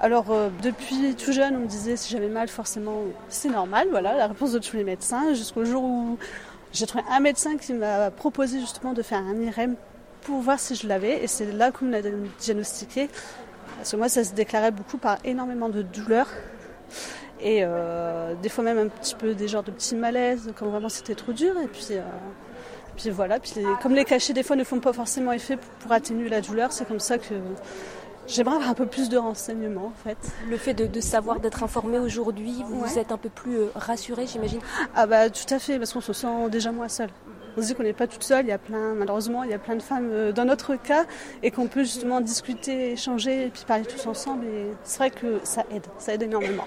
Alors, depuis tout jeune, on me disait si j'avais mal, forcément, c'est normal. Voilà, la réponse de tous les médecins. Jusqu'au jour où j'ai trouvé un médecin qui m'a proposé justement de faire un IRM pour voir si je l'avais. Et c'est là qu'on me l'a diagnostiqué. Parce que moi, ça se déclarait beaucoup par énormément de douleurs. Et des fois même un petit peu des genres de petits malaises, quand vraiment c'était trop dur. Et puis voilà. Puis comme les cachets, des fois, ne font pas forcément effet pour atténuer la douleur, c'est comme ça que j'aimerais avoir un peu plus de renseignements, en fait. Le fait de savoir, d'être informé aujourd'hui, vous êtes un peu plus rassurée, j'imagine? Ah bah tout à fait, parce qu'on se sent déjà moins seul. On se dit qu'on n'est pas toute seule, malheureusement, il y a plein de femmes dans notre cas, et qu'on peut justement discuter, échanger, et puis parler tous ensemble. Et c'est vrai que ça aide énormément.